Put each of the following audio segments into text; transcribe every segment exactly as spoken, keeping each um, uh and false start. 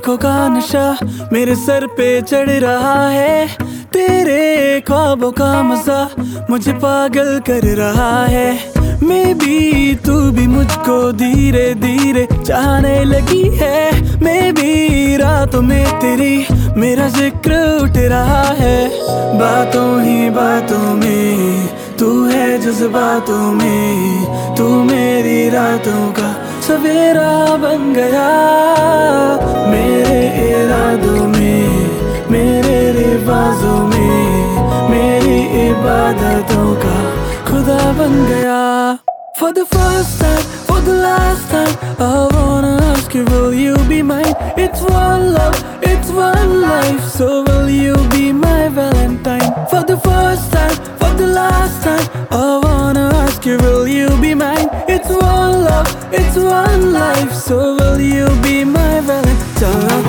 आंखों का नशा मेरे सर पे चढ़ रहा है। तेरे ख्वाबों का मजा मुझे पागल कर रहा है। मैं भी तू भी मुझको धीरे धीरे चाहने लगी है। मैं भी रातों में तेरी मेरा जिक्र उठ रहा है। बातों ही बातों में तू है जज्बातों में। तू मेरी रातों का सवेरा बन गया। मेरे इरादों में मेरे रिवाजों में मेरी इबादतों का खुदा बन गया। For the first time, for the last time, I wanna ask you, will you be mine? It's one love, it's one life, so will you be my Valentine? For the first time, for the last time, I wanna ask you, will you be mine? It's one love, it's one life, so will you be my Valentine?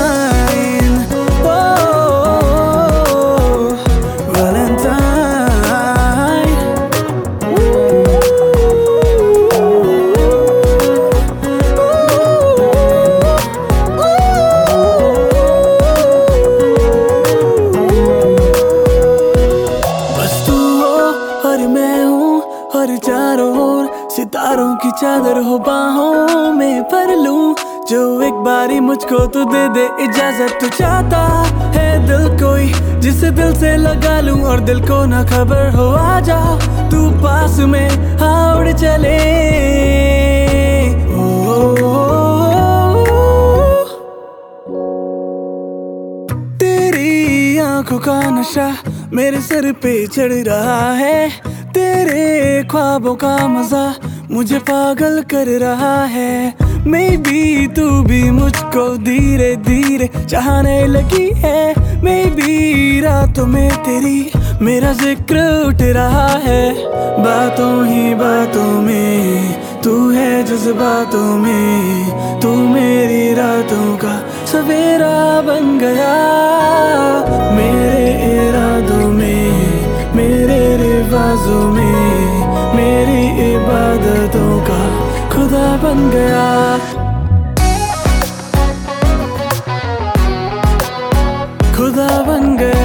Oh, Valentine. और मैं हूँ और चारों ओर सितारों की चादर हो बाहों में भर लूं। जो एक बारी मुझको तू दे दे इजाजत। तू चाहता है दिल कोई जिसे दिल से लगा लूं और दिल को ना खबर हो। आ जा तू पास में हाँ उड़ चले। ओ, ओ, ओ, ओ, तेरी आंखों का नशा मेरे सर पे चढ़ रहा है। तेरे ख्वाबों का मजा मुझे पागल कर रहा है। मैं भी तू भी मुझको धीरे धीरे चाहने लगी है। मैं भी रातों में तेरी मेरा जिक्र उठ रहा है। बातों ही बातों में तू है जज्बातों में। तू मेरी रातों का सवेरा बन गया। मेरे इरादों में मेरे रिवाजों में मेरी इबादतों का खुदा बन गया। खुदा बन गया।